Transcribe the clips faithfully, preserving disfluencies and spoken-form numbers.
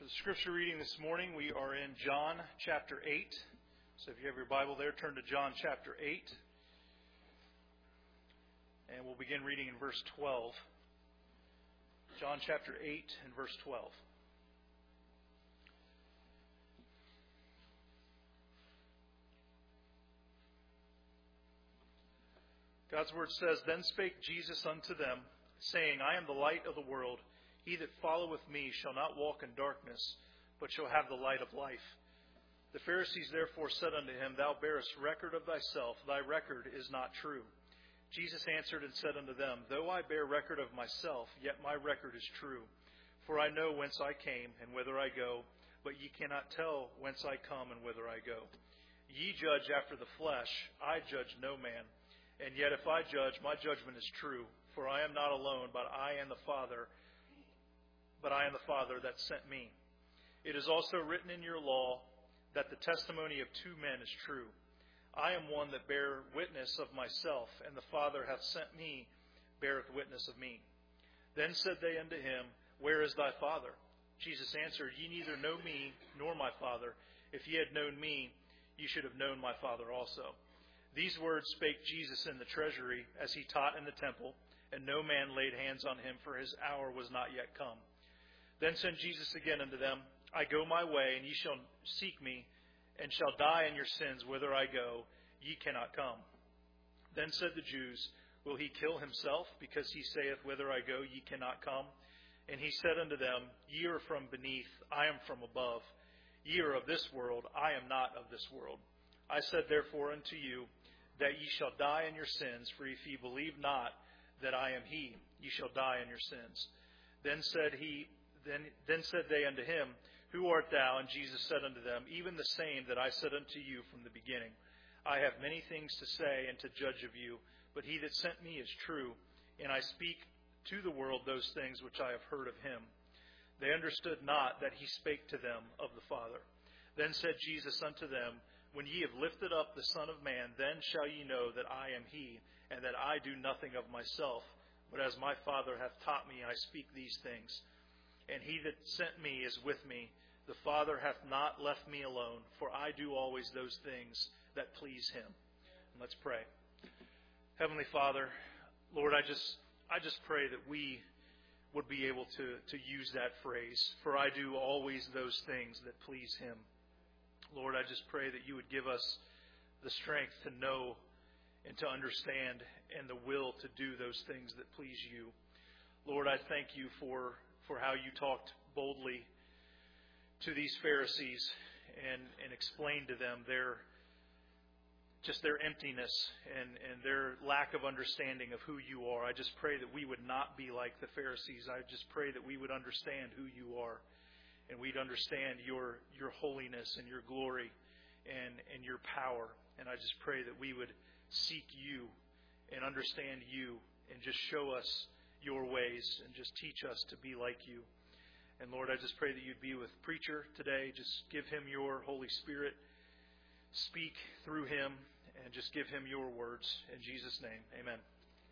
The scripture reading this morning, we are in John chapter eight. So if you have your Bible there, turn to John chapter eight. And we'll begin reading in verse twelve. John chapter eight and verse twelve. God's word says, Then spake Jesus unto them, saying, I am the light of the world. He that followeth me shall not walk in darkness, but shall have the light of life. The Pharisees therefore said unto him, Thou bearest record of thyself, thy record is not true. Jesus answered and said unto them, Though I bear record of myself, yet my record is true. For I know whence I came, and whither I go, but ye cannot tell whence I come and whither I go. Ye judge after the flesh, I judge no man. And yet if I judge, my judgment is true. For I am not alone, but I and the Father, but I am the Father that sent me. It is also written in your law that the testimony of two men is true. I am one that bear witness of myself, and the Father hath sent me, beareth witness of me. Then said they unto him, Where is thy Father? Jesus answered, Ye neither know me nor my Father. If ye had known me, ye should have known my Father also. These words spake Jesus in the treasury, as he taught in the temple, and no man laid hands on him, for his hour was not yet come. Then said Jesus again unto them, I go my way, and ye shall seek me, and shall die in your sins. Whither I go, ye cannot come. Then said the Jews, Will he kill himself, because he saith, Whither I go, ye cannot come? And he said unto them, Ye are from beneath, I am from above. Ye are of this world, I am not of this world. I said therefore unto you, that ye shall die in your sins, for if ye believe not that I am he, ye shall die in your sins. Then said he, Then, then said they unto him, Who art thou? And Jesus said unto them, Even the same that I said unto you from the beginning. I have many things to say and to judge of you, but he that sent me is true, and I speak to the world those things which I have heard of him. They understood not that he spake to them of the Father. Then said Jesus unto them, When ye have lifted up the Son of Man, then shall ye know that I am he, and that I do nothing of myself, but as my Father hath taught me, I speak these things. And he that sent me is with me. The Father hath not left me alone, for I do always those things that please him. And let's pray. Heavenly Father, Lord, I just I just pray that we would be able to, to use that phrase, for I do always those things that please him. Lord, I just pray that you would give us the strength to know and to understand and the will to do those things that please you. Lord, I thank you for for how you talked boldly to these Pharisees and, and explained to them their just their emptiness and, and their lack of understanding of who you are. I just pray that we would not be like the Pharisees. I just pray that we would understand who you are, and we'd understand your your holiness and your glory and, and your power. And I just pray that we would seek you and understand you and just show us your ways and just teach us to be like you. And Lord, I just pray that you'd be with preacher today. Just give him your Holy Spirit. Speak through him and just give him your words. In Jesus' name, amen.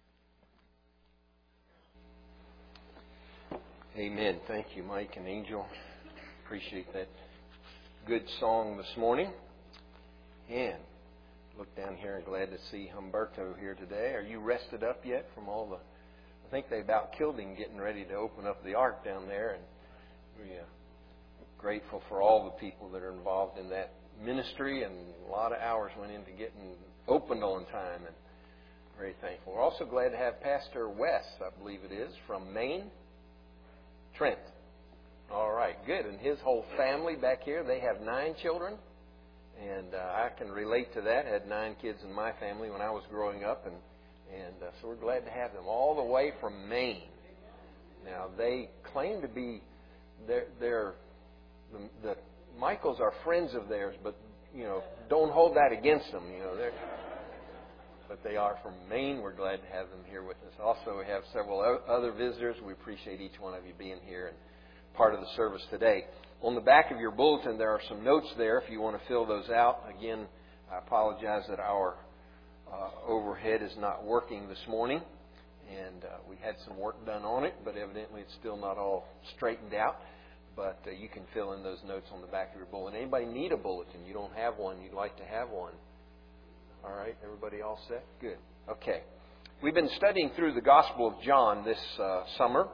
Amen. Thank you, Mike and Angel. Appreciate that good song this morning. And look down here, glad to see Humberto here today. Are you rested up yet from all the I think they about killed him getting ready to open up the ark down there, and we're uh, grateful for all the people that are involved in that ministry, and a lot of hours went into getting opened on time, and very thankful. We're also glad to have Pastor Wes, I believe it is, from Maine. Trent. All right, good. And his whole family back here, they have nine children, and uh, I can relate to that. I had nine kids in my family when I was growing up, and And uh, so we're glad to have them all the way from Maine. Now, they claim to be, they're, they're the, the Michaels are friends of theirs, but, you know, don't hold that against them. You know, they're, but they are from Maine. We're glad to have them here with us. Also, we have several other visitors. We appreciate each one of you being here and part of the service today. On the back of your bulletin, there are some notes there if you want to fill those out. Again, I apologize that our Uh, overhead is not working this morning, and uh, we had some work done on it, but evidently it's still not all straightened out. but uh, you can fill in those notes on the back of your bulletin. Anybody need a bulletin? You don't have one, you'd like to have one. All right, everybody all set? Good. Okay. We've been studying through the Gospel of John this uh, summer,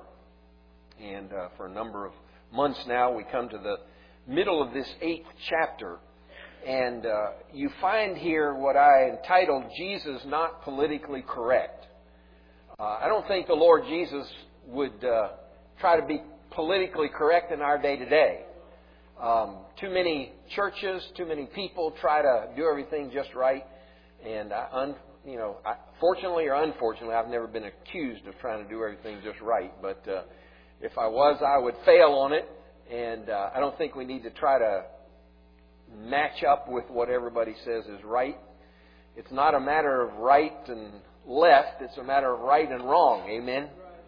and uh, for a number of months now we come to the middle of this eighth chapter, and uh, you find here what I entitled Jesus Not Politically Correct. Uh, I don't think the Lord Jesus would uh, try to be politically correct in our day to day. Um, too many churches, too many people try to do everything just right, and I, un, you know, I, fortunately or unfortunately, I've never been accused of trying to do everything just right. But uh, if I was, I would fail on it, and uh, I don't think we need to try to match up with what everybody says is right. It's not a matter of right and left; it's a matter of right and wrong. Amen.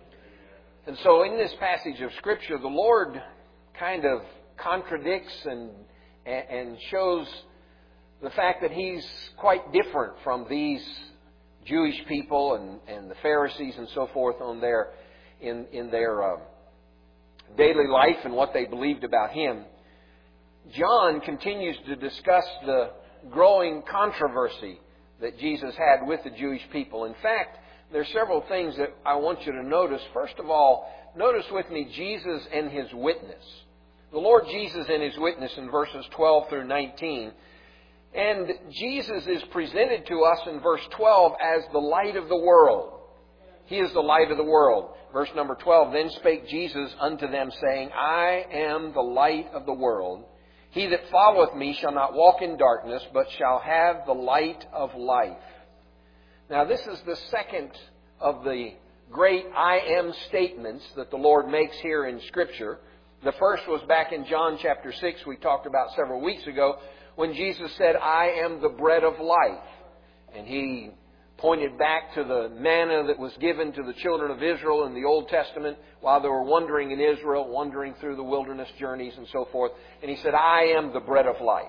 And so in this passage of Scripture, the Lord kind of contradicts and and shows the fact that He's quite different from these Jewish people and, and the Pharisees and so forth on their in in their uh, daily life and what they believed about Him. John continues to discuss the growing controversy that Jesus had with the Jewish people. In fact, there are several things that I want you to notice. First of all, notice with me Jesus and His witness. The Lord Jesus and His witness in verses twelve through nineteen. And Jesus is presented to us in verse twelve as the light of the world. He is the light of the world. Verse number twelve, Then spake Jesus unto them, saying, I am the light of the world. He that followeth me shall not walk in darkness, but shall have the light of life. Now, this is the second of the great I am statements that the Lord makes here in Scripture. The first was back in John chapter six, we talked about several weeks ago, when Jesus said, I am the bread of life. And He pointed back to the manna that was given to the children of Israel in the Old Testament while they were wandering in Israel, wandering through the wilderness journeys and so forth. And He said, I am the bread of life.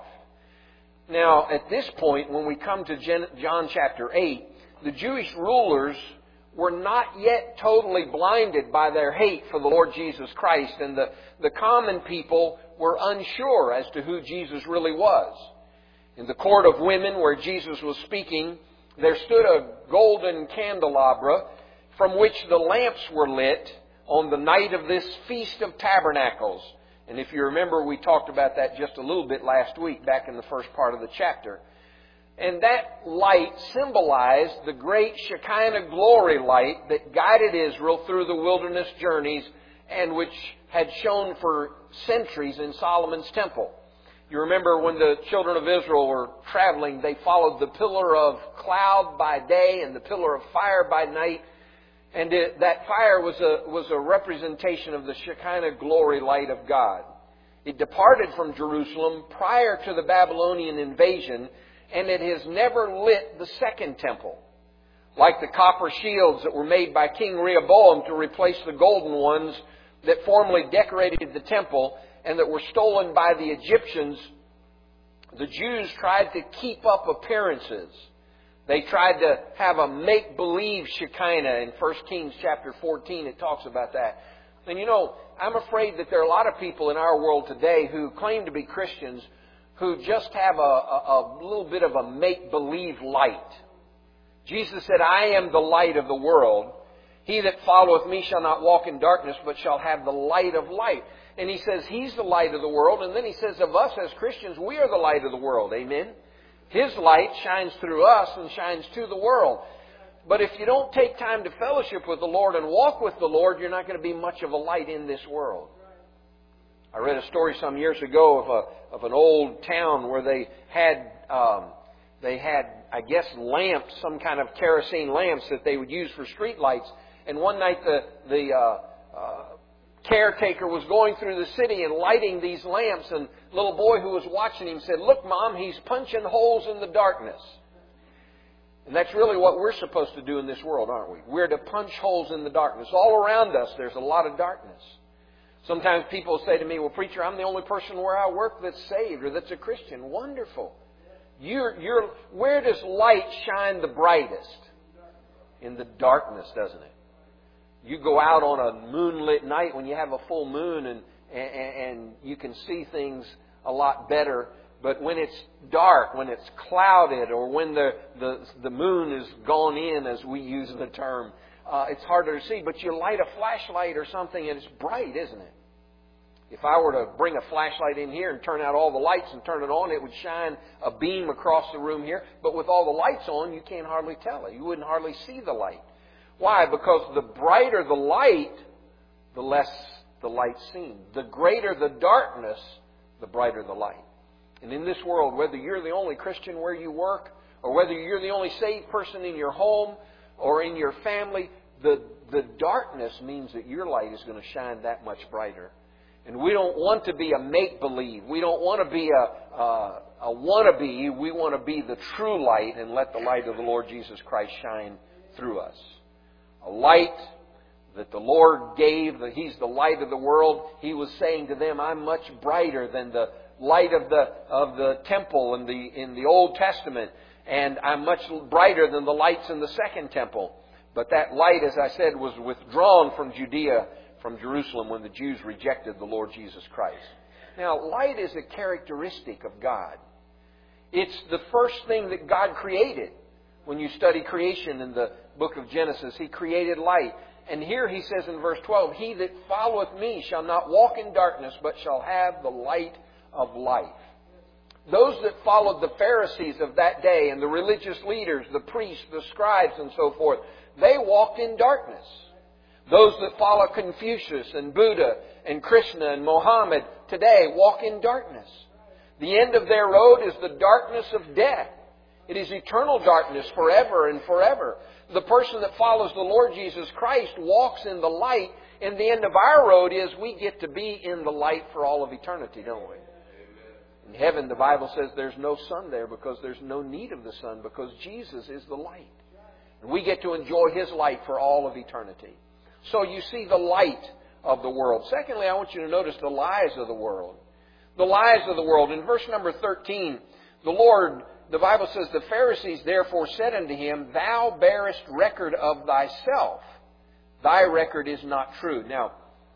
Now, at this point, when we come to John chapter eight, the Jewish rulers were not yet totally blinded by their hate for the Lord Jesus Christ, and the, the common people were unsure as to who Jesus really was. In the court of women where Jesus was speaking, there stood a golden candelabra from which the lamps were lit on the night of this Feast of Tabernacles. And if you remember, we talked about that just a little bit last week, back in the first part of the chapter. And that light symbolized the great Shekinah glory light that guided Israel through the wilderness journeys and which had shone for centuries in Solomon's temple. You remember when the children of Israel were traveling, they followed the pillar of cloud by day and the pillar of fire by night. And it, that fire was a, was a representation of the Shekinah glory light of God. It departed from Jerusalem prior to the Babylonian invasion, and it has never lit the second temple. Like the copper shields that were made by King Rehoboam to replace the golden ones that formerly decorated the temple and that were stolen by the Egyptians, the Jews tried to keep up appearances. They tried to have a make-believe Shekinah. In First Kings chapter fourteen, it talks about that. And you know, I'm afraid that there are a lot of people in our world today who claim to be Christians who just have a, a, a little bit of a make-believe light. Jesus said, I am the light of the world. He that followeth me shall not walk in darkness, but shall have the light of light. And He says He's the light of the world. And then He says of us as Christians, we are the light of the world. Amen? His light shines through us and shines to the world. But if you don't take time to fellowship with the Lord and walk with the Lord, you're not going to be much of a light in this world. I read a story some years ago of a of an old town where they had um, they had I guess lamps, some kind of kerosene lamps that they would use for street lights. And one night the the uh, uh, caretaker was going through the city and lighting these lamps, and a little boy who was watching him said, "Look, Mom, he's punching holes in the darkness." And that's really what we're supposed to do in this world, aren't we? We're to punch holes in the darkness. All around us, there's a lot of darkness. Sometimes people say to me, well, preacher, I'm the only person where I work that's saved or that's a Christian. Wonderful. You're, you're, where does light shine the brightest? In the darkness, doesn't it? You go out on a moonlit night when you have a full moon and, and, and you can see things a lot better. But when it's dark, when it's clouded, or when the, the, the moon is gone in, as we use the term, uh, it's harder to see. But you light a flashlight or something and it's bright, isn't it? If I were to bring a flashlight in here and turn out all the lights and turn it on, it would shine a beam across the room here. But with all the lights on, you can't hardly tell it. You wouldn't hardly see the light. Why? Because the brighter the light, the less the light's seen. The greater the darkness, the brighter the light. And in this world, whether you're the only Christian where you work, or whether you're the only saved person in your home or in your family, the, the darkness means that your light is going to shine that much brighter. And we don't want to be a make-believe. We don't want to be a, a, a wannabe. We want to be the true light and let the light of the Lord Jesus Christ shine through us. A light that the Lord gave, that He's the light of the world. He was saying to them, I'm much brighter than the light of the of the temple in the in the Old Testament, and I'm much brighter than the lights in the Second Temple. But that light, as I said, was withdrawn from Judea, from Jerusalem, when the Jews rejected the Lord Jesus Christ. Now, light is a characteristic of God. It's the first thing that God created. When you study creation in the book of Genesis, He created light. And here He says in verse twelve, He that followeth me shall not walk in darkness, but shall have the light of life. Those that followed the Pharisees of that day and the religious leaders, the priests, the scribes and so forth, they walked in darkness. Those that follow Confucius and Buddha and Krishna and Mohammed today walk in darkness. The end of their road is the darkness of death. It is eternal darkness forever and forever. The person that follows the Lord Jesus Christ walks in the light, and the end of our road is we get to be in the light for all of eternity, don't we? In heaven, the Bible says there's no sun there because there's no need of the sun, because Jesus is the light. And we get to enjoy His light for all of eternity. So you see the light of the world. Secondly, I want you to notice the lies of the world. The lies of the world. In verse number thirteen, the Lord, the Bible says, the Pharisees therefore said unto Him, Thou bearest record of thyself. Thy record is not true. Now,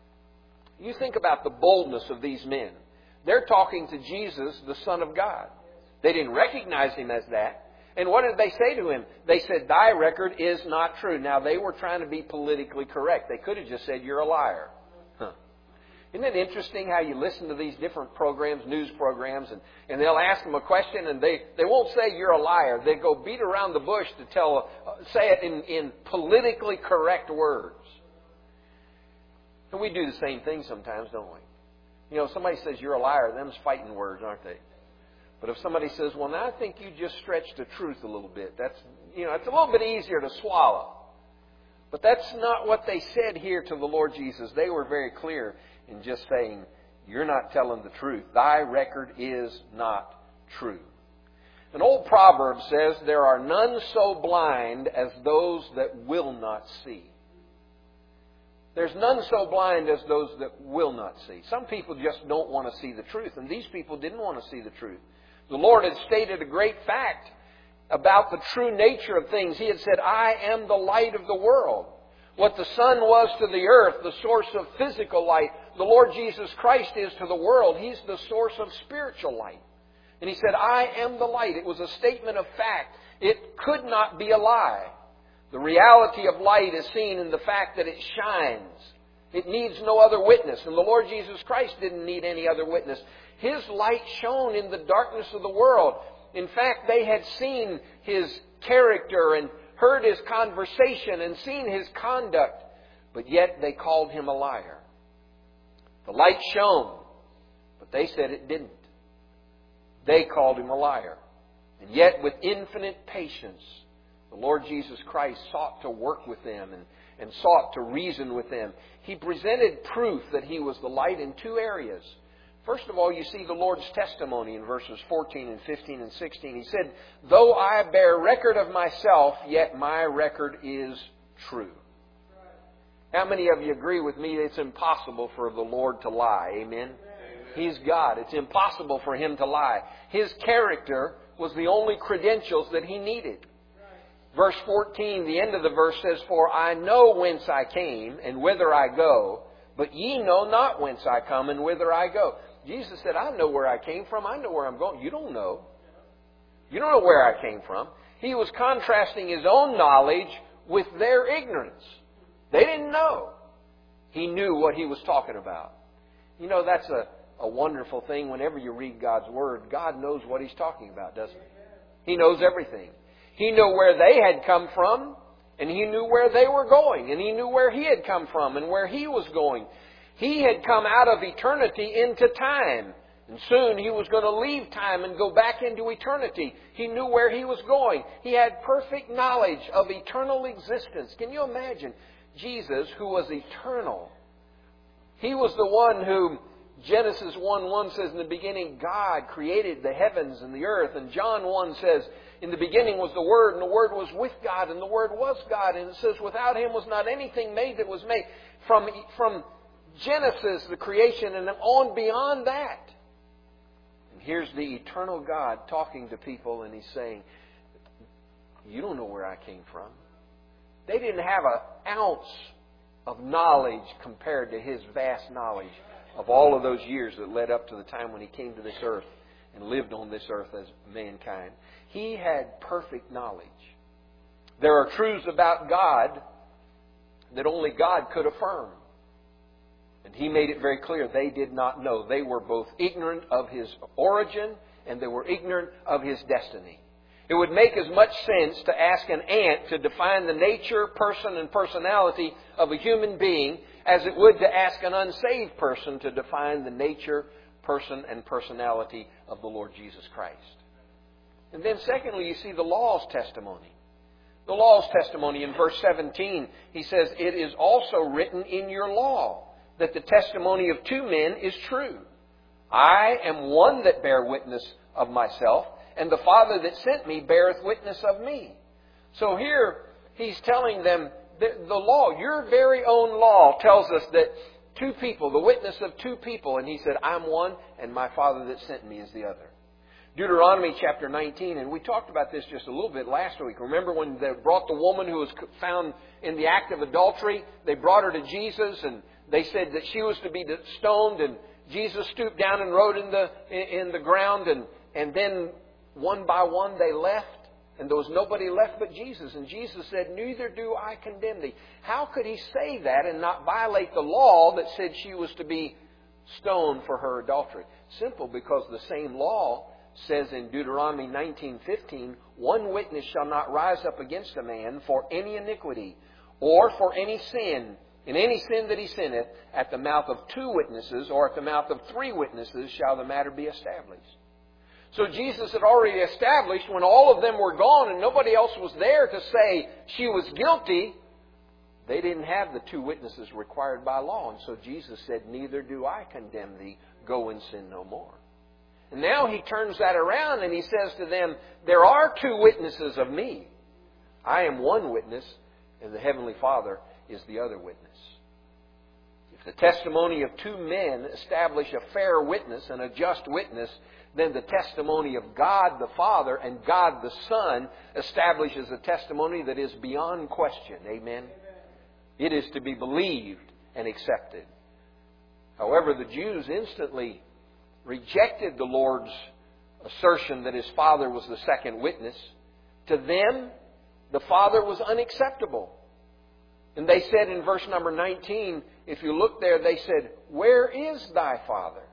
you think about the boldness of these men. They're talking to Jesus, the Son of God. They didn't recognize Him as that. And what did they say to Him? They said, Thy record is not true. Now, they were trying to be politically correct. They could have just said, You're a liar. Huh. Isn't it interesting how you listen to these different programs, news programs, and, and they'll ask them a question and they, they won't say you're a liar. They go beat around the bush to tell, uh, say it in, in politically correct words. And we do the same thing sometimes, don't we? You know, if somebody says you're a liar, them's fighting words, aren't they? But if somebody says, well, now I think you just stretched the truth a little bit, that's, you know, it's a little bit easier to swallow. But that's not what they said here to the Lord Jesus. They were very clear in just saying, you're not telling the truth. Thy record is not true. An old proverb says, there are none so blind as those that will not see. There's none so blind as those that will not see. Some people just don't want to see the truth, and these people didn't want to see the truth. The Lord had stated a great fact about the true nature of things. He had said, I am the light of the world. What the sun was to the earth, the source of physical light, the Lord Jesus Christ is to the world. He's the source of spiritual light. And He said, I am the light. It was a statement of fact. It could not be a lie. The reality of light is seen in the fact that it shines. It needs no other witness. And the Lord Jesus Christ didn't need any other witness. His light shone in the darkness of the world. In fact, they had seen His character and heard His conversation and seen His conduct. But yet they called Him a liar. The light shone, but they said it didn't. They called Him a liar. And yet with infinite patience, the Lord Jesus Christ sought to work with them and, and sought to reason with them. He presented proof that He was the light in two areas. First of all, you see the Lord's testimony in verses fourteen and fifteen and sixteen. He said, Though I bear record of myself, yet my record is true. How many of you agree with me that it's impossible for the Lord to lie? Amen? Amen. He's God. It's impossible for Him to lie. His character was the only credentials that He needed. Verse fourteen, the end of the verse says, "For I know whence I came and whither I go, but ye know not whence I come and whither I go." Jesus said, "I know where I came from. I know where I'm going." You don't know. You don't know where I came from. He was contrasting His own knowledge with their ignorance. They didn't know. He knew what He was talking about. You know, that's a, a wonderful thing whenever you read God's Word. God knows what He's talking about, doesn't He? He knows everything. He knew where they had come from, and He knew where they were going, and He knew where He had come from and where He was going. He had come out of eternity into time, and soon He was going to leave time and go back into eternity. He knew where He was going. He had perfect knowledge of eternal existence. Can you imagine Jesus, who was eternal? He was the one who, Genesis one one says, in the beginning God created the heavens and the earth. And John one says, in the beginning was the Word, and the Word was with God, and the Word was God. And it says, without Him was not anything made that was made. From, from Genesis, the creation, and on beyond that. And here's the eternal God talking to people, and He's saying, you don't know where I came from. They didn't have an ounce of knowledge compared to His vast knowledge of all of those years that led up to the time when He came to this earth and lived on this earth as mankind. He had perfect knowledge. There are truths about God that only God could affirm. And He made it very clear they did not know. They were both ignorant of His origin and they were ignorant of His destiny. It would make as much sense to ask an ant to define the nature, person, and personality of a human being as it would to ask an unsaved person to define the nature, person, and personality of the Lord Jesus Christ. And then secondly, you see the law's testimony. The law's testimony in verse seventeen, he says, "It is also written in your law that the testimony of two men is true. I am one that bear witness of myself, and the Father that sent me beareth witness of me." So here he's telling them that the law, your very own law, tells us that two people, the witness of two people, and he said, I'm one and my Father that sent me is the other. Deuteronomy chapter nineteen, and we talked about this just a little bit last week. Remember when they brought the woman who was found in the act of adultery? They brought her to Jesus and they said that she was to be stoned, and Jesus stooped down and wrote in the in the ground, and, and then one by one they left, and there was nobody left but Jesus. And Jesus said, "Neither do I condemn thee." How could He say that and not violate the law that said she was to be stoned for her adultery? Simple, because the same law says in Deuteronomy nineteen fifteen, "One witness shall not rise up against a man for any iniquity or for any sin. In any sin that he sinneth, at the mouth of two witnesses or at the mouth of three witnesses shall the matter be established." So Jesus had already established, when all of them were gone and nobody else was there to say she was guilty, they didn't have the two witnesses required by law. And so Jesus said, "Neither do I condemn thee. Go and sin no more." And now He turns that around and He says to them, there are two witnesses of me. I am one witness, and the Heavenly Father is the other witness. If the testimony of two men establish a fair witness and a just witness, then the testimony of God the Father and God the Son establishes a testimony that is beyond question. Amen? It is to be believed and accepted. However, the Jews instantly rejected the Lord's assertion that His Father was the second witness. To them, the Father was unacceptable. And they said in verse number nineteen, if you look there, they said, "Where is thy Father?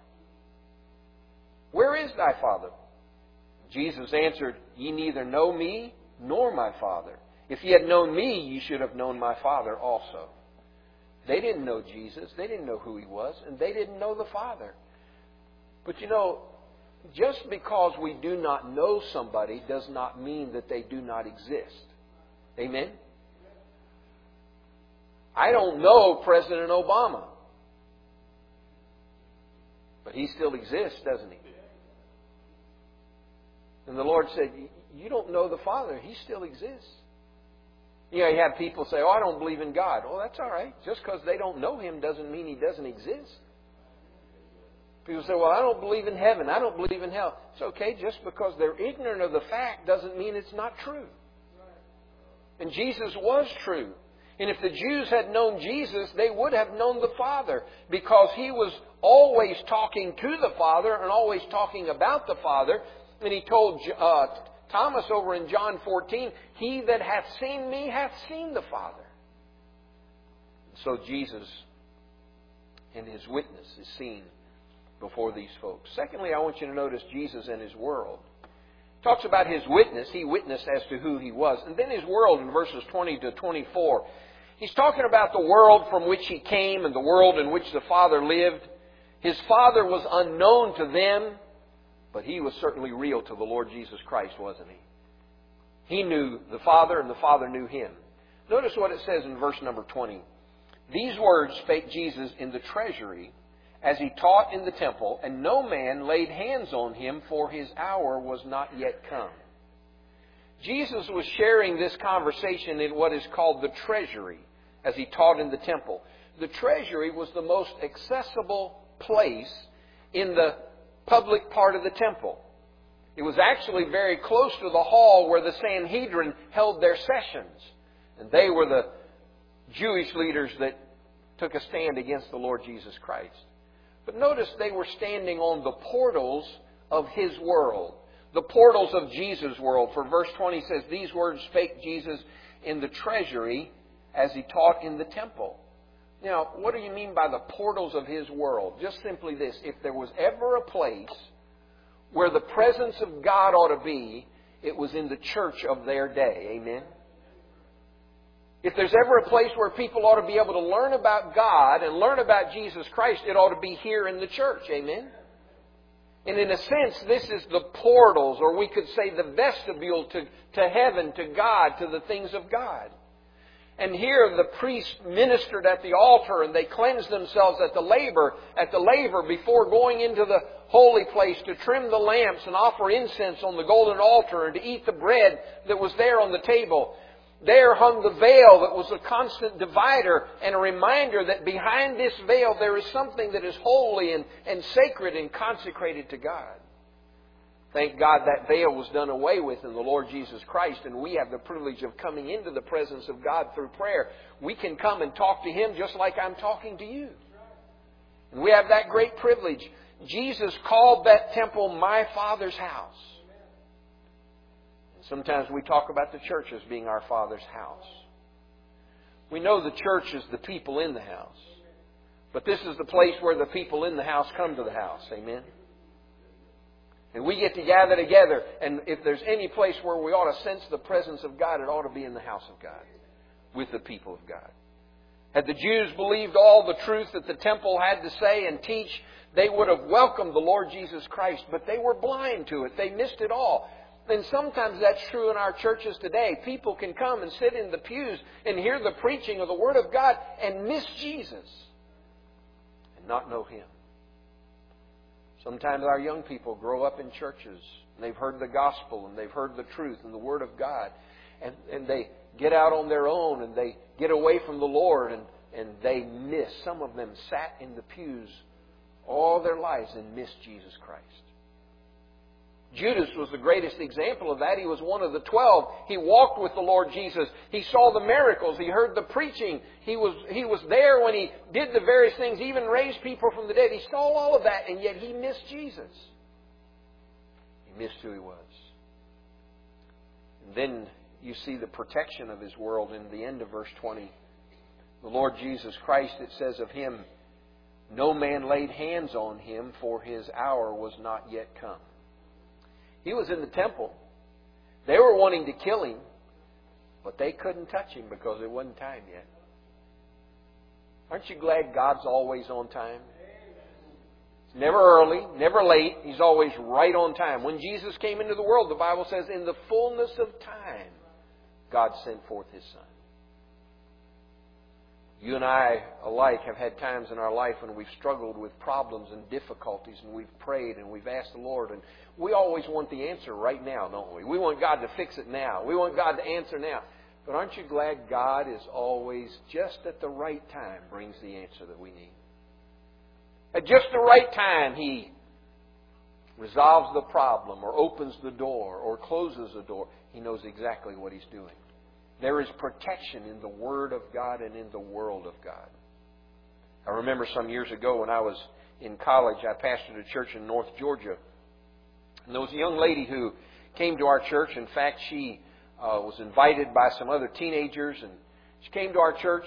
Where is thy Father?" Jesus answered, "Ye neither know me nor my Father. If ye had known me, ye should have known my Father also." They didn't know Jesus. They didn't know who He was. And they didn't know the Father. But you know, just because we do not know somebody does not mean that they do not exist. Amen? I don't know President Obama. But he still exists, doesn't he? And the Lord said, you don't know the Father. He still exists. You know, you have people say, "Oh, I don't believe in God." Well, that's all right. Just because they don't know Him doesn't mean He doesn't exist. People say, "Well, I don't believe in heaven. I don't believe in hell." It's okay. Just because they're ignorant of the fact doesn't mean it's not true. And Jesus was true. And if the Jews had known Jesus, they would have known the Father, because He was always talking to the Father and always talking about the Father. And He told uh, Thomas over in John fourteen, "He that hath seen me hath seen the Father." So Jesus and His witness is seen before these folks. Secondly, I want you to notice Jesus and His world. He talks about His witness. He witnessed as to who He was. And then His world in verses twenty to twenty-four. He's talking about the world from which He came and the world in which the Father lived. His Father was unknown to them, but He was certainly real to the Lord Jesus Christ, wasn't He? He knew the Father and the Father knew Him. Notice what it says in verse number twenty. "These words spake Jesus in the treasury, as He taught in the temple, and no man laid hands on Him, for His hour was not yet come." Jesus was sharing this conversation in what is called the treasury, as He taught in the temple. The treasury was the most accessible place in the public part of the temple. It was actually very close to the hall where the Sanhedrin held their sessions. And they were the Jewish leaders that took a stand against the Lord Jesus Christ. But notice they were standing on the portals of His world. The portals of Jesus' world. For verse twenty says, "These words spake Jesus in the treasury, as He taught in the temple." Now, what do you mean by the portals of His world? Just simply this. If there was ever a place where the presence of God ought to be, it was in the church of their day. Amen? If there's ever a place where people ought to be able to learn about God and learn about Jesus Christ, it ought to be here in the church. Amen? And in a sense, this is the portals, or we could say the vestibule to, to heaven, to God, to the things of God. And here the priests ministered at the altar, and they cleansed themselves at the laver, at the laver before going into the holy place to trim the lamps and offer incense on the golden altar and to eat the bread that was there on the table. There hung the veil that was a constant divider and a reminder that behind this veil there is something that is holy and, and sacred and consecrated to God. Thank God that veil was done away with in the Lord Jesus Christ, and we have the privilege of coming into the presence of God through prayer. We can come and talk to Him just like I'm talking to you. And we have that great privilege. Jesus called that temple my Father's house. And sometimes we talk about the church as being our Father's house. We know the church is the people in the house. But this is the place where the people in the house come to the house. Amen? And we get to gather together, and if there's any place where we ought to sense the presence of God, it ought to be in the house of God, with the people of God. Had the Jews believed all the truth that the temple had to say and teach, they would have welcomed the Lord Jesus Christ, but they were blind to it. They missed it all. And sometimes that's true in our churches today. People can come and sit in the pews and hear the preaching of the Word of God and miss Jesus and not know Him. Sometimes our young people grow up in churches and they've heard the gospel and they've heard the truth and the Word of God. And, and they get out on their own and they get away from the Lord and, and they miss. Some of them sat in the pews all their lives and missed Jesus Christ. Judas was the greatest example of that. He was one of the twelve. He walked with the Lord Jesus. He saw the miracles. He heard the preaching. He was, he was there when He did the various things, even raised people from the dead. He saw all of that, and yet he missed Jesus. He missed who He was. And then you see the protection of His world in the end of verse twenty. The Lord Jesus Christ, it says of Him, "No man laid hands on Him, for His hour was not yet come." He was in the temple. They were wanting to kill Him, but they couldn't touch Him because it wasn't time yet. Aren't you glad God's always on time? It's never early, never late. He's always right on time. When Jesus came into the world, the Bible says, in the fullness of time, God sent forth His Son. You and I alike have had times in our life when we've struggled with problems and difficulties, and we've prayed and we've asked the Lord, and we always want the answer right now, don't we? We want God to fix it now. We want God to answer now. But aren't you glad God is always, just at the right time, brings the answer that we need? At just the right time, He resolves the problem or opens the door or closes the door. He knows exactly what He's doing. There is protection in the Word of God and in the world of God. I remember some years ago when I was in college, I pastored a church in North Georgia. And there was a young lady who came to our church. In fact, she uh, was invited by some other teenagers, and she came to our church.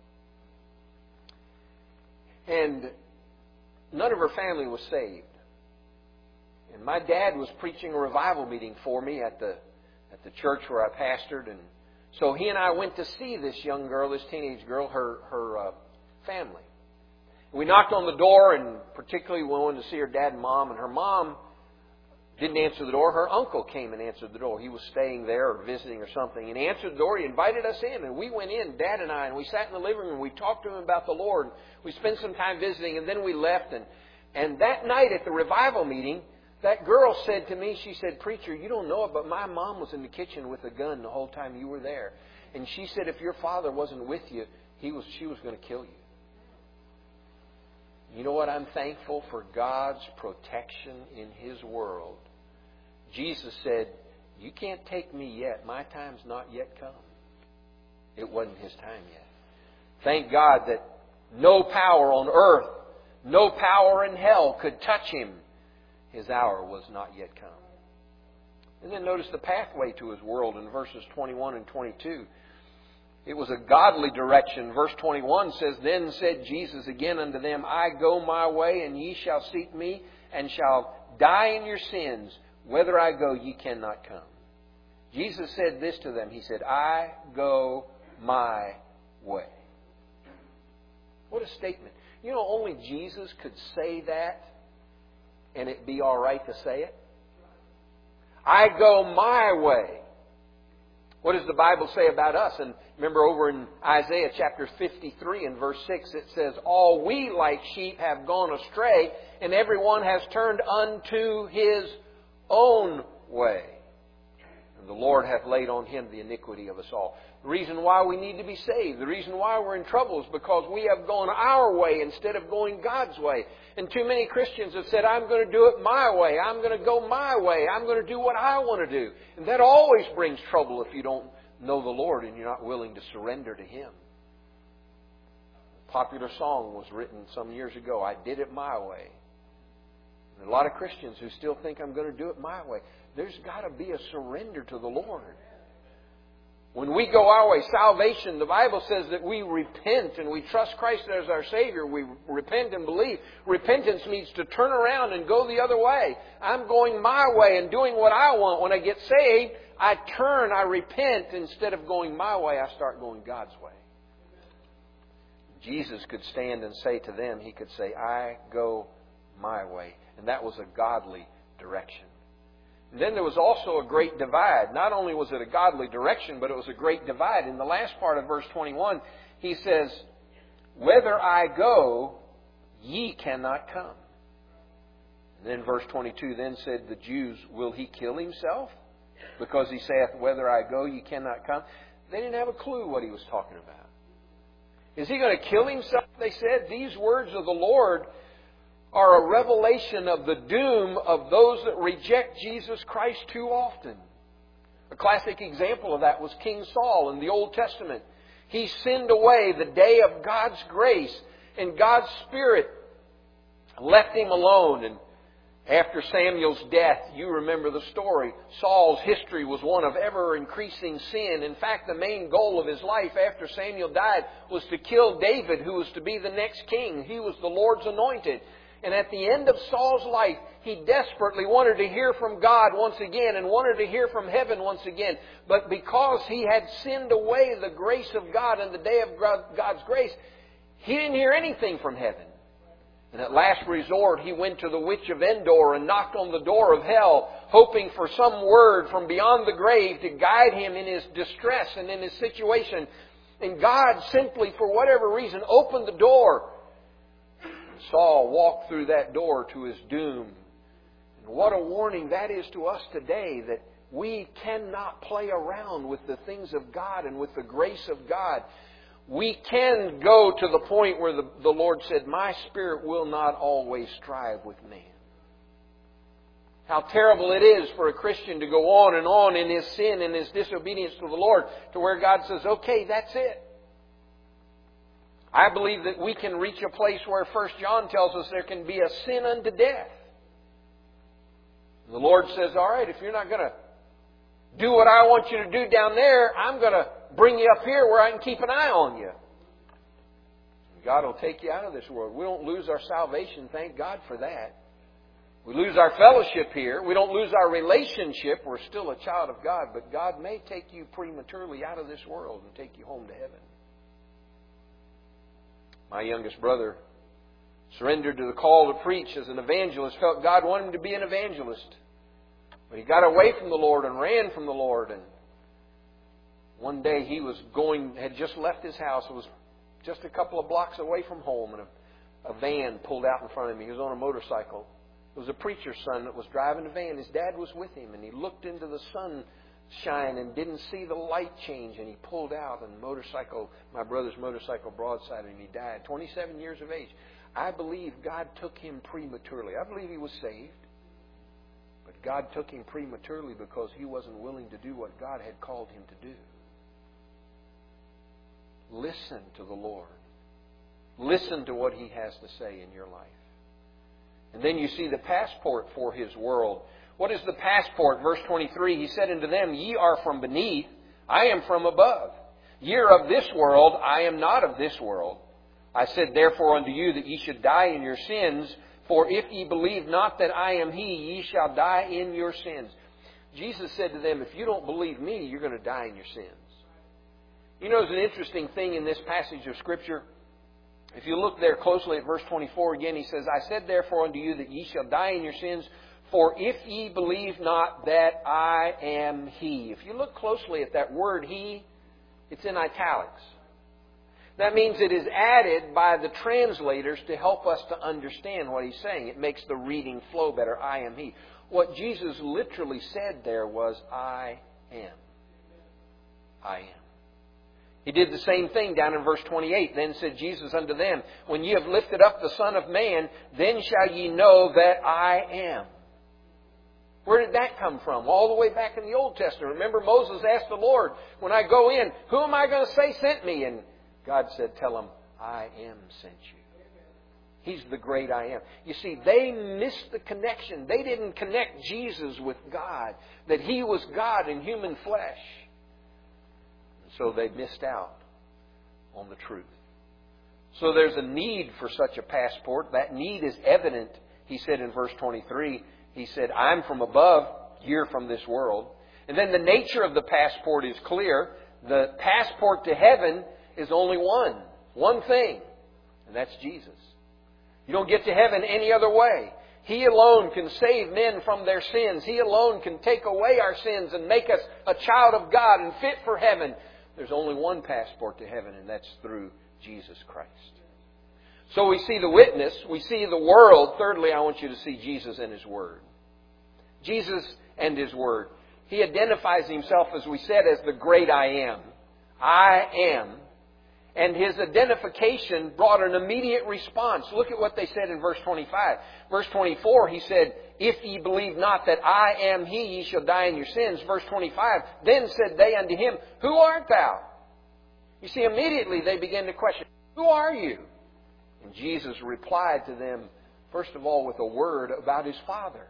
And none of her family was saved. And my dad was preaching a revival meeting for me at the at the church where I pastored. And so he and I went to see this young girl, this teenage girl, her her uh, family. We knocked on the door, and particularly we wanted to see her dad and mom. And her mom didn't answer the door. Her uncle came and answered the door. He was staying there or visiting or something. And he answered the door. He invited us in. And we went in, Dad and I, and we sat in the living room. We talked to him about the Lord. We spent some time visiting, and then we left. And, and that night at the revival meeting, that girl said to me, she said, "Preacher, you don't know it, but my mom was in the kitchen with a gun the whole time you were there. And she said if your father wasn't with you, he was she was going to kill you." You know what? I'm thankful for God's protection in His world. Jesus said, "You can't take me yet. My time's not yet come." It wasn't His time yet. Thank God that no power on earth, no power in hell could touch Him. His hour was not yet come. And then notice the pathway to His world in verses twenty-one and twenty-two. It was a godly direction. Verse twenty-one says, "Then said Jesus again unto them, I go my way, and ye shall seek me, and shall die in your sins. Whither I go, ye cannot come." Jesus said this to them. He said, "I go my way." What a statement. You know, only Jesus could say that, and it'd be all right to say it. I go my way. What does the Bible say about us? And remember over in Isaiah chapter fifty-three and verse six, it says, "All we like sheep have gone astray, and everyone has turned unto his own way. And the Lord hath laid on Him the iniquity of us all." The reason why we need to be saved, the reason why we're in trouble is because we have gone our way instead of going God's way. And too many Christians have said, "I'm going to do it my way. I'm going to go my way. I'm going to do what I want to do." And that always brings trouble if you don't know the Lord and you're not willing to surrender to Him. A popular song was written some years ago, "I did it my way." And a lot of Christians who still think, "I'm going to do it my way." There's got to be a surrender to the Lord. When we go our way, salvation, the Bible says that we repent and we trust Christ as our Savior. We repent and believe. Repentance means to turn around and go the other way. I'm going my way and doing what I want. When I get saved, I turn, I repent. Instead of going my way, I start going God's way. Jesus could stand and say to them, He could say, "I go my way." And that was a godly direction. And then there was also a great divide. Not only was it a godly direction, but it was a great divide. In the last part of verse twenty-one, He says, "Whither I go, ye cannot come." And then verse twenty-two, "Then said the Jews, Will He kill Himself? Because He saith, Whither I go, ye cannot come." They didn't have a clue what He was talking about. Is He going to kill Himself? They said. These words of the Lord are a revelation of the doom of those that reject Jesus Christ too often. A classic example of that was King Saul in the Old Testament. He sinned away the day of God's grace, and God's Spirit left him alone. And after Samuel's death, you remember the story, Saul's history was one of ever-increasing sin. In fact, the main goal of his life after Samuel died was to kill David, who was to be the next king. He was the Lord's anointed. And at the end of Saul's life, he desperately wanted to hear from God once again and wanted to hear from heaven once again. But because he had sinned away the grace of God in the day of God's grace, he didn't hear anything from heaven. And at last resort, he went to the witch of Endor and knocked on the door of hell, hoping for some word from beyond the grave to guide him in his distress and in his situation. And God simply, for whatever reason, opened the door. Saul walked through that door to his doom. And what a warning that is to us today, that we cannot play around with the things of God and with the grace of God. We can go to the point where the, the Lord said, "My Spirit will not always strive with man." How terrible it is for a Christian to go on and on in his sin and his disobedience to the Lord to where God says, okay, that's it. I believe that we can reach a place where First John tells us there can be a sin unto death. The Lord says, all right, if you're not going to do what I want you to do down there, I'm going to bring you up here where I can keep an eye on you. God will take you out of this world. We don't lose our salvation. Thank God for that. We lose our fellowship here. We don't lose our relationship. We're still a child of God. But God may take you prematurely out of this world and take you home to heaven. My youngest brother surrendered to the call to preach as an evangelist. Felt God wanted him to be an evangelist. But he got away from the Lord and ran from the Lord. And one day he was going, had just left his house. It was just a couple of blocks away from home. And a, a van pulled out in front of him. He was on a motorcycle. It was a preacher's son that was driving the van. His dad was with him. And he looked into the sunshine and didn't see the light change. And he pulled out and motorcycle, my brother's motorcycle broadside, and he died. twenty-seven years of age. I believe God took him prematurely. I believe he was saved. But God took him prematurely because he wasn't willing to do what God had called him to do. Listen to the Lord. Listen to what He has to say in your life. And then you see the passport for His world. What is the passport? Verse twenty-three, He said unto them, Ye are from beneath, I am from above. Ye are of this world, I am not of this world. I said therefore unto you that ye should die in your sins, for if ye believe not that I am He, ye shall die in your sins. Jesus said to them, if you don't believe me, you're going to die in your sins. You know, there's an interesting thing in this passage of Scripture. If you look there closely at verse twenty-four again, He says, I said therefore unto you that ye shall die in your sins, for if ye believe not that I am He. If you look closely at that word He, it's in italics. That means it is added by the translators to help us to understand what He's saying. It makes the reading flow better. I am He. What Jesus literally said there was, I am. I am. He did the same thing down in verse twenty-eight. Then said Jesus unto them, when ye have lifted up the Son of Man, then shall ye know that I am. Where did that come from? All the way back in the Old Testament. Remember Moses asked the Lord, when I go in, who am I going to say sent me? And God said, tell him, I am sent you. He's the great I am. You see, they missed the connection. They didn't connect Jesus with God, that He was God in human flesh. So they missed out on the truth. So there's a need for such a passport. That need is evident, He said in verse twenty-three. He said, I'm from above, you're from this world. And then the nature of the passport is clear. The passport to heaven is only one. One thing. And that's Jesus. You don't get to heaven any other way. He alone can save men from their sins. He alone can take away our sins and make us a child of God and fit for heaven. There's only one passport to heaven, and that's through Jesus Christ. So we see the witness, we see the world. Thirdly, I want you to see Jesus and His Word. Jesus and His Word. He identifies Himself, as we said, as the great I am. I am. And His identification brought an immediate response. Look at what they said in verse twenty-five. Verse twenty-four, He said, if ye believe not that I am He, ye shall die in your sins. Verse twenty-five, then said they unto Him, who art Thou? You see, immediately they began to question, who are you? And Jesus replied to them, first of all, with a word about His Father.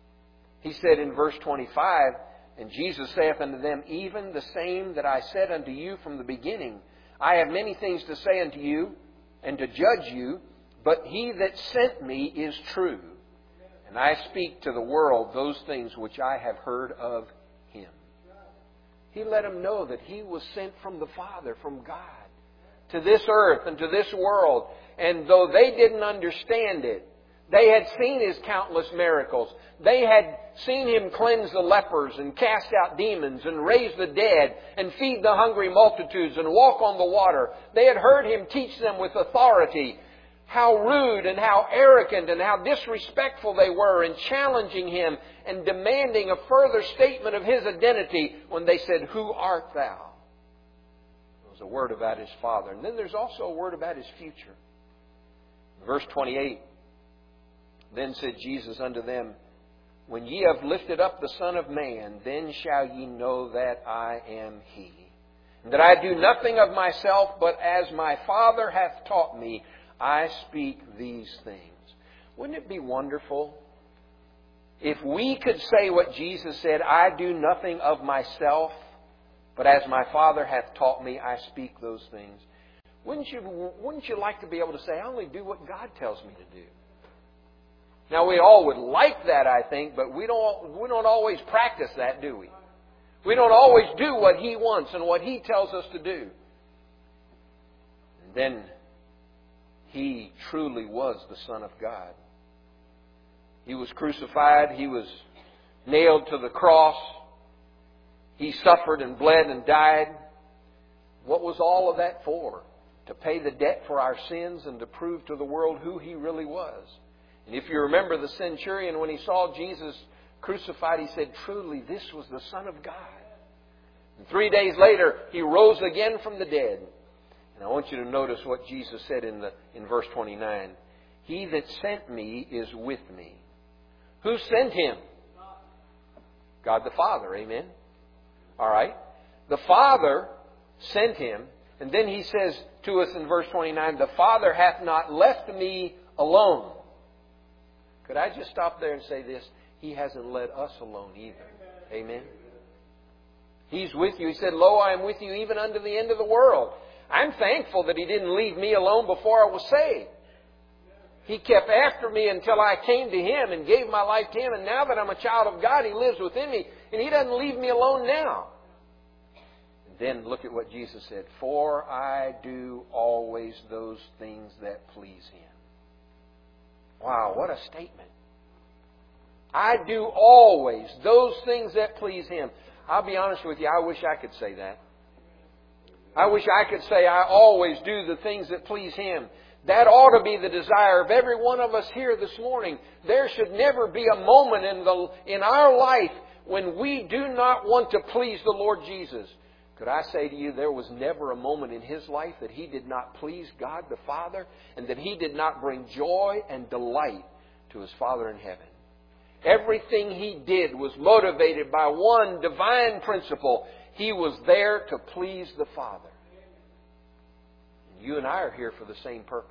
He said in verse twenty-five, and Jesus saith unto them, even the same that I said unto you from the beginning, I have many things to say unto you, and to judge you, but He that sent me is true. And I speak to the world those things which I have heard of Him. He let them know that He was sent from the Father, from God, to this earth and to this world. And though they didn't understand it, they had seen His countless miracles. They had seen Him cleanse the lepers and cast out demons and raise the dead and feed the hungry multitudes and walk on the water. They had heard Him teach them with authority. How rude and how arrogant and how disrespectful they were in challenging Him and demanding a further statement of His identity when they said, who art Thou? There was a word about His Father. And then there's also a word about His future. Verse twenty-eight, then said Jesus unto them, When ye have lifted up the Son of Man, then shall ye know that I am He. And that I do nothing of myself, but as my Father hath taught me, I speak these things. Wouldn't it be wonderful if we could say what Jesus said, I do nothing of myself, but as my Father hath taught me, I speak those things. Wouldn't you, wouldn't you like to be able to say, I only do what God tells me to do? Now, we all would like that, I think, but we don't, we don't always practice that, do we? We don't always do what He wants and what He tells us to do. And then He truly was the Son of God. He was crucified. He was nailed to the cross. He suffered and bled and died. What was all of that for? To pay the debt for our sins and to prove to the world who He really was. And if you remember the centurion, when he saw Jesus crucified, he said, truly, this was the Son of God. And three days later, He rose again from the dead. And I want you to notice what Jesus said in, the, in verse twenty-nine. He that sent me is with me. Who sent Him? God the Father. Amen. All right. The Father sent Him. And then He says to us in verse twenty-nine, the Father hath not left me alone. Could I just stop there and say this? He hasn't let us alone either. Amen. He's with you. He said, lo, I am with you even unto the end of the world. I'm thankful that He didn't leave me alone before I was saved. He kept after me until I came to Him and gave my life to Him. And now that I'm a child of God, He lives within me. And He doesn't leave me alone now. And then look at what Jesus said. For I do always those things that please Him. Wow, what a statement. I do always those things that please Him. I'll be honest with you, I wish I could say that. I wish I could say I always do the things that please Him. That ought to be the desire of every one of us here this morning. There should never be a moment in the in our life when we do not want to please the Lord Jesus. Could I say to you, there was never a moment in His life that He did not please God the Father and that He did not bring joy and delight to His Father in heaven. Everything He did was motivated by one divine principle. He was there to please the Father. And you and I are here for the same purpose.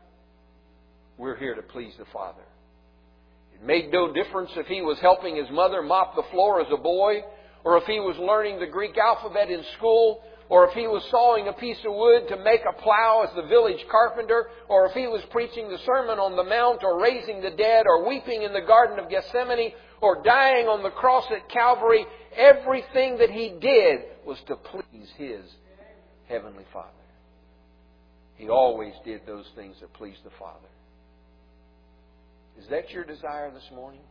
We're here to please the Father. It made no difference if He was helping His mother mop the floor as a boy, or if He was learning the Greek alphabet in school, or if He was sawing a piece of wood to make a plow as the village carpenter, or if He was preaching the Sermon on the Mount, or raising the dead, or weeping in the Garden of Gethsemane, or dying on the cross at Calvary. Everything that He did was to please His Heavenly Father. He always did those things that pleased the Father. Is that your desire this morning?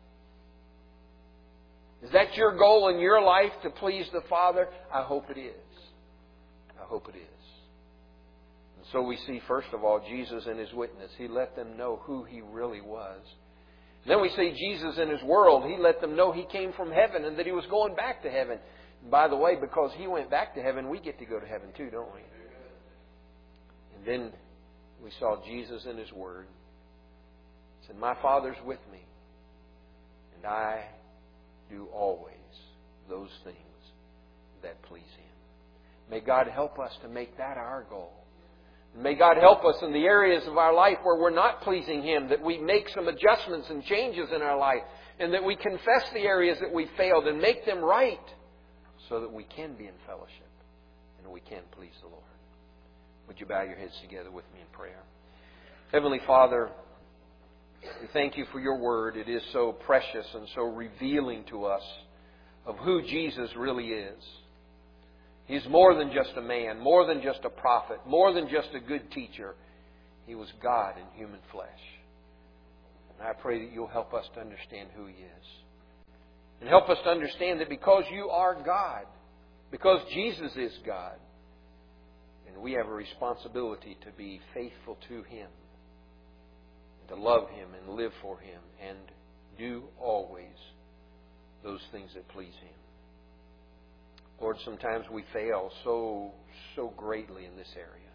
Is that your goal in your life, to please the Father? I hope it is. I hope it is. And so we see, first of all, Jesus and His witness. He let them know who He really was. Then we see Jesus in His world. He let them know He came from heaven and that He was going back to heaven. And by the way, because He went back to heaven, we get to go to heaven too, don't we? And then we saw Jesus in His Word. He said, my Father's with me, and I do always those things that please Him. May God help us to make that our goal. May God help us in the areas of our life where we're not pleasing Him, that we make some adjustments and changes in our life, and that we confess the areas that we failed and make them right so that we can be in fellowship and we can please the Lord. Would you bow your heads together with me in prayer? Heavenly Father, we thank You for Your Word. It is so precious and so revealing to us of who Jesus really is. He's more than just a man, more than just a prophet, more than just a good teacher. He was God in human flesh. And I pray that You'll help us to understand who He is. And help us to understand that because You are God, because Jesus is God, and we have a responsibility to be faithful to Him, to love Him and live for Him and do always those things that please Him. Lord, sometimes we fail so, so greatly in this area.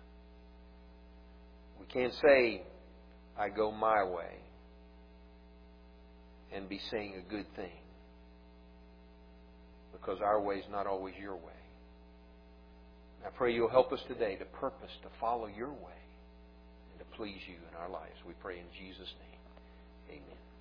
We can't say, I go my way. and be saying a good thing. Because our way is not always your way. I pray you'll help us today to purpose to follow your way and to please you in our lives. We pray in Jesus' name. Amen.